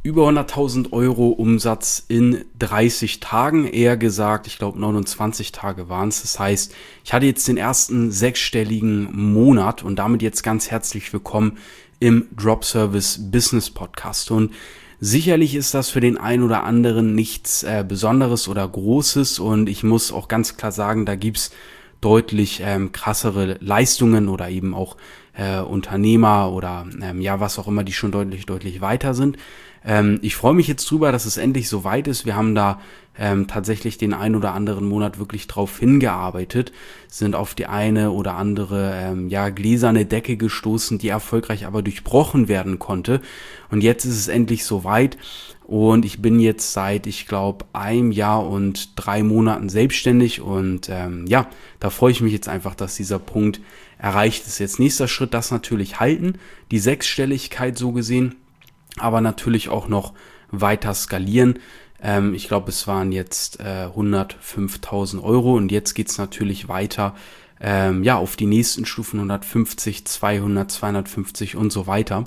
Über 100.000 Euro Umsatz in 30 Tagen, eher gesagt, ich glaube 29 Tage waren es. Das heißt, ich hatte jetzt den ersten sechsstelligen Monat und damit jetzt ganz herzlich willkommen im Drop Service Business Podcast. Und sicherlich ist das für den einen oder anderen nichts Besonderes oder Großes und ich muss auch ganz klar sagen, da gibt's deutlich krassere Leistungen oder eben auch Unternehmer oder was auch immer, die schon deutlich weiter sind. Ich freue mich jetzt drüber, dass es endlich soweit ist. Wir haben da tatsächlich den einen oder anderen Monat wirklich drauf hingearbeitet, sind auf die eine oder andere gläserne Decke gestoßen, die erfolgreich aber durchbrochen werden konnte. Und jetzt ist es endlich soweit. Und ich bin jetzt seit, ich glaube, 1 Jahr und 3 Monaten selbstständig und da freue ich mich jetzt einfach, dass dieser Punkt erreicht ist. Jetzt nächster Schritt, das natürlich halten, die Sechsstelligkeit so gesehen, aber natürlich auch noch weiter skalieren. Ich glaube, es waren jetzt 105.000 Euro und jetzt geht's natürlich weiter auf die nächsten Stufen, 150, 200, 250 und so weiter.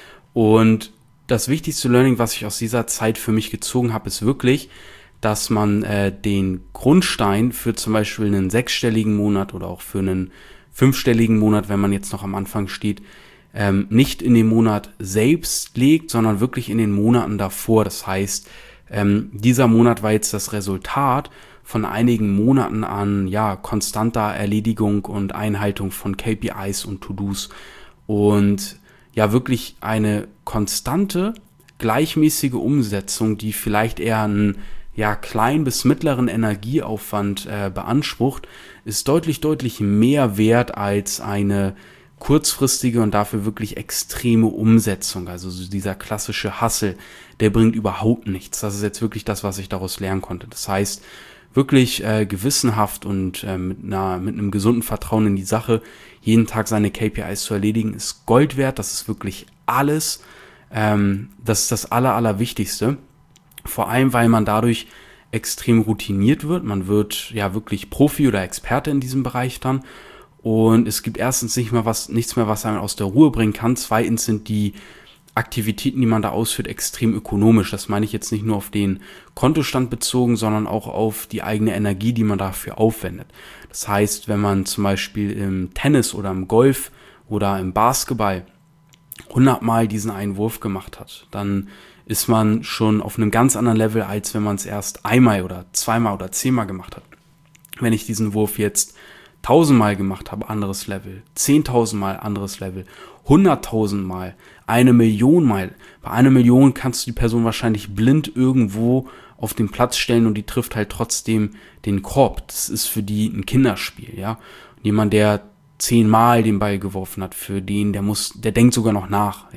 Und das wichtigste Learning, was ich aus dieser Zeit für mich gezogen habe, ist wirklich, dass man den Grundstein für zum Beispiel einen sechsstelligen Monat oder auch für einen 5-stelligen Monat, wenn man jetzt noch am Anfang steht, nicht in den Monat selbst legt, sondern wirklich in den Monaten davor. Das heißt, dieser Monat war jetzt das Resultat von einigen Monaten an konstanter Erledigung und Einhaltung von KPIs und To-Dos und wirklich eine konstante, gleichmäßige Umsetzung, die vielleicht eher einen kleinen bis mittleren Energieaufwand beansprucht, ist deutlich mehr wert als eine kurzfristige und dafür wirklich extreme Umsetzung. Also so dieser klassische Hustle, der bringt überhaupt nichts. Das ist jetzt wirklich das, was ich daraus lernen konnte. Das heißt, wirklich gewissenhaft und mit einem gesunden Vertrauen in die Sache, jeden Tag seine KPIs zu erledigen, ist Gold wert. Das ist wirklich alles. Das ist das Allerwichtigste. Vor allem, weil man dadurch extrem routiniert wird. Man wird wirklich Profi oder Experte in diesem Bereich dann. Und es gibt erstens nichts mehr, was einen aus der Ruhe bringen kann. Zweitens sind die Aktivitäten, die man da ausführt, extrem ökonomisch. Das meine ich jetzt nicht nur auf den Kontostand bezogen, sondern auch auf die eigene Energie, die man dafür aufwendet. Das heißt, wenn man zum Beispiel im Tennis oder im Golf oder im Basketball 100 Mal diesen einen Wurf gemacht hat, dann ist man schon auf einem ganz anderen Level, als wenn man es erst einmal oder zweimal oder 10-mal gemacht hat. Wenn ich diesen Wurf jetzt 1000 Mal gemacht habe, anderes Level, 10.000 Mal, anderes Level, 100.000 Mal, 1 Million Mal. Bei 1 Million kannst du die Person wahrscheinlich blind irgendwo auf den Platz stellen und die trifft halt trotzdem den Korb. Das ist für die ein Kinderspiel, ja. Und jemand, der 10 Mal den Ball geworfen hat, für den, der denkt sogar noch nach,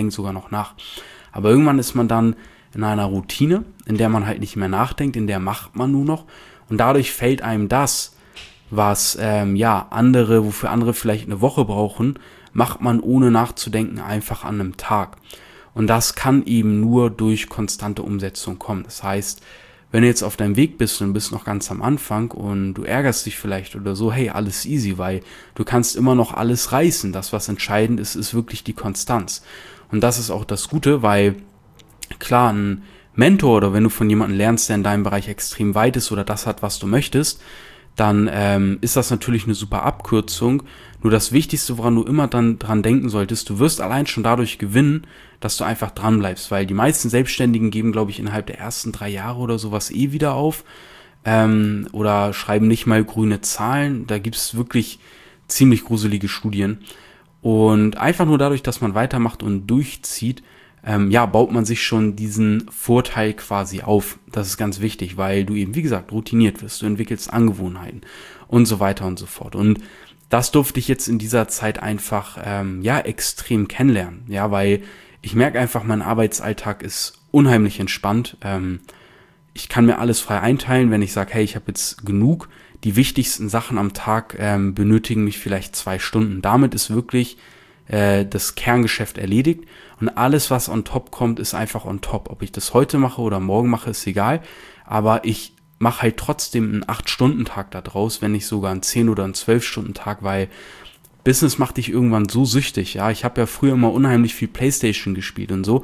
Aber irgendwann ist man dann in einer Routine, in der man halt nicht mehr nachdenkt, in der macht man nur noch und dadurch fällt einem das, was wofür andere vielleicht eine Woche brauchen, macht man ohne nachzudenken einfach an einem Tag. Und das kann eben nur durch konstante Umsetzung kommen. Das heißt, wenn du jetzt auf deinem Weg bist und bist noch ganz am Anfang und du ärgerst dich vielleicht oder so, hey, alles easy, weil du kannst immer noch alles reißen. Das, was entscheidend ist, ist wirklich die Konstanz. Und das ist auch das Gute, weil klar, ein Mentor oder wenn du von jemandem lernst, der in deinem Bereich extrem weit ist oder das hat, was du möchtest, dann ist das natürlich eine super Abkürzung. Nur das Wichtigste, woran du immer dann dran denken solltest, du wirst allein schon dadurch gewinnen, dass du einfach dran bleibst, weil die meisten Selbstständigen geben, glaube ich, innerhalb der ersten 3 Jahre oder sowas wieder auf oder schreiben nicht mal grüne Zahlen. Da gibt es wirklich ziemlich gruselige Studien. Und einfach nur dadurch, dass man weitermacht und durchzieht, baut man sich schon diesen Vorteil quasi auf. Das ist ganz wichtig, weil du eben, wie gesagt, routiniert wirst. Du entwickelst Angewohnheiten und so weiter und so fort. Und das durfte ich jetzt in dieser Zeit einfach, extrem kennenlernen. Ja, weil ich merke einfach, mein Arbeitsalltag ist unheimlich entspannt. Ich kann mir alles frei einteilen, wenn ich sage, hey, ich habe jetzt genug. Die wichtigsten Sachen am Tag benötigen mich vielleicht 2 Stunden. Damit ist wirklich das Kerngeschäft erledigt und alles, was on top kommt, ist einfach on top. Ob ich das heute mache oder morgen mache, ist egal, aber ich mache halt trotzdem einen 8-Stunden-Tag da draus, wenn nicht sogar einen 10- oder einen 12-Stunden-Tag, weil Business macht dich irgendwann so süchtig, ja. Ich habe ja früher immer unheimlich viel Playstation gespielt und so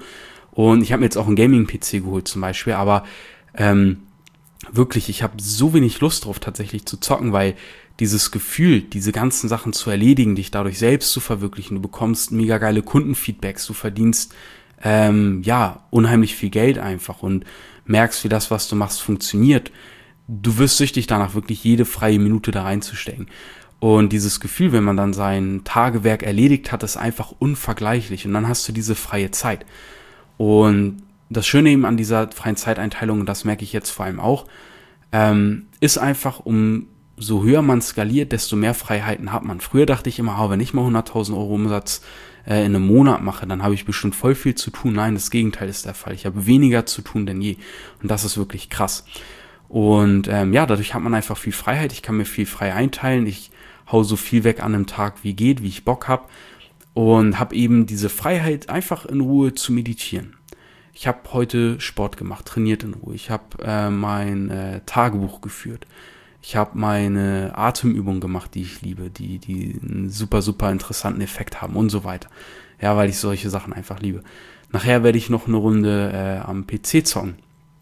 Und ich habe mir jetzt auch einen Gaming-PC geholt zum Beispiel, aber wirklich, ich habe so wenig Lust drauf tatsächlich zu zocken, weil dieses Gefühl, diese ganzen Sachen zu erledigen, dich dadurch selbst zu verwirklichen, du bekommst mega geile Kundenfeedbacks, du verdienst unheimlich viel Geld einfach und merkst, wie das, was du machst, funktioniert. Du wirst süchtig danach, wirklich jede freie Minute da reinzustecken. Und dieses Gefühl, wenn man dann sein Tagewerk erledigt hat, ist einfach unvergleichlich. Und dann hast du diese freie Zeit. Und das Schöne eben an dieser freien Zeiteinteilung, und das merke ich jetzt vor allem auch, ist einfach, umso höher man skaliert, desto mehr Freiheiten hat man. Früher dachte ich immer, wenn ich mal 100.000 Euro Umsatz in einem Monat mache, dann habe ich bestimmt voll viel zu tun. Nein, das Gegenteil ist der Fall. Ich habe weniger zu tun denn je. Und das ist wirklich krass. Und dadurch hat man einfach viel Freiheit. Ich kann mir viel frei einteilen. Ich hau so viel weg an einem Tag wie geht, wie ich Bock habe. Und habe eben diese Freiheit, einfach in Ruhe zu meditieren. Ich habe heute Sport gemacht, trainiert in Ruhe. Ich habe mein Tagebuch geführt. Ich habe meine Atemübungen gemacht, die ich liebe, die einen super, super interessanten Effekt haben und so weiter. Ja, weil ich solche Sachen einfach liebe. Nachher werde ich noch eine Runde am PC zocken.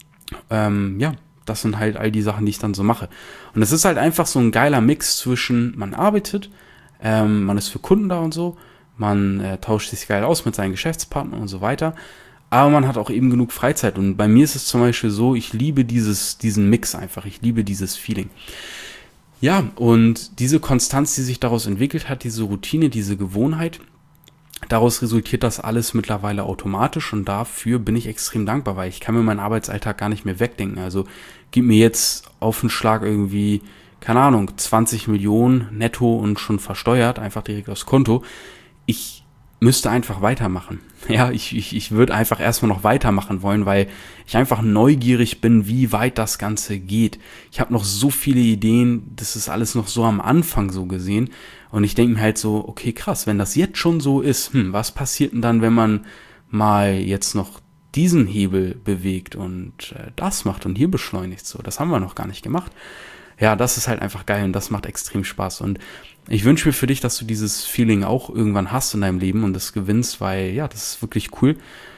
Das sind halt all die Sachen, die ich dann so mache. Und es ist halt einfach so ein geiler Mix zwischen, man arbeitet, man ist für Kunden da und so, man tauscht sich geil aus mit seinen Geschäftspartnern und so weiter. Aber man hat auch eben genug Freizeit. Und bei mir ist es zum Beispiel so, ich liebe diesen Mix einfach. Ich liebe dieses Feeling. Ja, und diese Konstanz, die sich daraus entwickelt hat, diese Routine, diese Gewohnheit, daraus resultiert das alles mittlerweile automatisch. Und dafür bin ich extrem dankbar, weil ich kann mir meinen Arbeitsalltag gar nicht mehr wegdenken. Also gib mir jetzt auf den Schlag irgendwie, keine Ahnung, 20 Millionen netto und schon versteuert, einfach direkt aufs Konto. Ich müsste einfach weitermachen. Ja, ich würde einfach erstmal noch weitermachen wollen, weil ich einfach neugierig bin, wie weit das Ganze geht. Ich habe noch so viele Ideen, das ist alles noch so am Anfang so gesehen. Und ich denke mir halt so, okay, krass, wenn das jetzt schon so ist, was passiert denn dann, wenn man mal jetzt noch diesen Hebel bewegt und das macht und hier beschleunigt so? Das haben wir noch gar nicht gemacht. Ja, das ist halt einfach geil und das macht extrem Spaß. Und ich wünsche mir für dich, dass du dieses Feeling auch irgendwann hast in deinem Leben und das gewinnst, weil ja, das ist wirklich cool.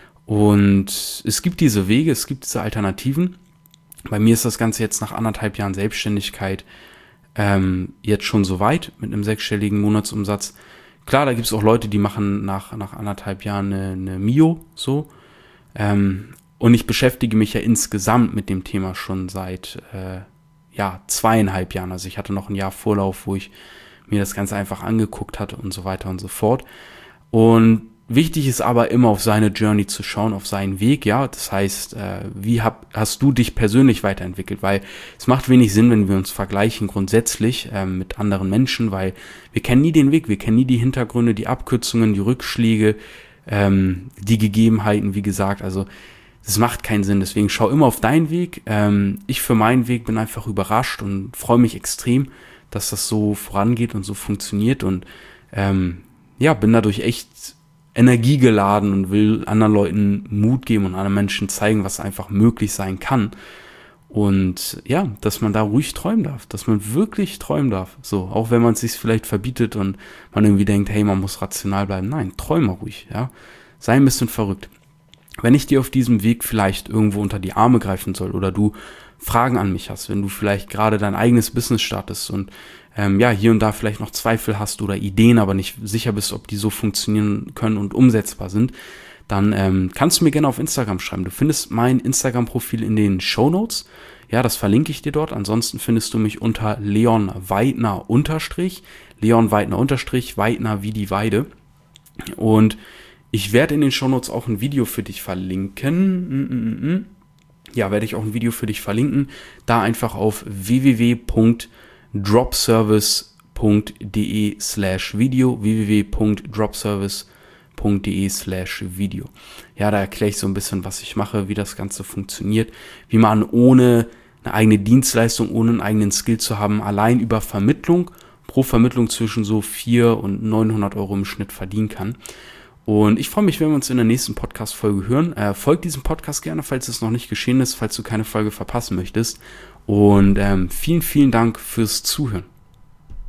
Und es gibt diese Wege, es gibt diese Alternativen. Bei mir ist das Ganze jetzt nach 1,5 Jahren Selbstständigkeit jetzt schon so weit mit einem 6-stelligen Monatsumsatz. Klar, da gibt es auch Leute, die machen nach 1,5 Jahren eine Mio so. Und ich beschäftige mich ja insgesamt mit dem Thema schon seit 2,5 Jahren. Also ich hatte noch ein Jahr Vorlauf, wo ich mir das Ganze einfach angeguckt hatte und so weiter und so fort. Und wichtig ist aber immer auf seine Journey zu schauen, auf seinen Weg, ja. Das heißt, wie hast du dich persönlich weiterentwickelt? Weil es macht wenig Sinn, wenn wir uns vergleichen grundsätzlich mit anderen Menschen, weil wir kennen nie den Weg, wir kennen nie die Hintergründe, die Abkürzungen, die Rückschläge, die Gegebenheiten, wie gesagt. Also das macht keinen Sinn, deswegen schau immer auf deinen Weg. Ich für meinen Weg bin einfach überrascht und freue mich extrem, dass das so vorangeht und so funktioniert und bin dadurch echt energiegeladen und will anderen Leuten Mut geben und anderen Menschen zeigen, was einfach möglich sein kann. Und ja, dass man da ruhig träumen darf, dass man wirklich träumen darf. So, auch wenn man es sich vielleicht verbietet und man irgendwie denkt, hey, man muss rational bleiben. Nein, träum mal ruhig, ja. Sei ein bisschen verrückt. Wenn ich dir auf diesem Weg vielleicht irgendwo unter die Arme greifen soll oder du Fragen an mich hast, wenn du vielleicht gerade dein eigenes Business startest und hier und da vielleicht noch Zweifel hast oder Ideen, aber nicht sicher bist, ob die so funktionieren können und umsetzbar sind, dann kannst du mir gerne auf Instagram schreiben. Du findest mein Instagram-Profil in den Shownotes. Ja, das verlinke ich dir dort. Ansonsten findest du mich unter Leon Weidner Weidner wie die Weide. Und ich werde in den Shownotes auch ein Video für dich verlinken. Ja, werde ich auch ein Video für dich verlinken. Da einfach auf www.dropservice.de/Video www.dropservice.de/Video. Ja, da erkläre ich so ein bisschen, was ich mache, wie das Ganze funktioniert, wie man ohne eine eigene Dienstleistung, ohne einen eigenen Skill zu haben, allein über Vermittlung, pro Vermittlung zwischen so 400 und 900 Euro im Schnitt verdienen kann. Und ich freue mich, wenn wir uns in der nächsten Podcast-Folge hören. Folgt diesem Podcast gerne, falls es noch nicht geschehen ist, falls du keine Folge verpassen möchtest. Und vielen, vielen Dank fürs Zuhören.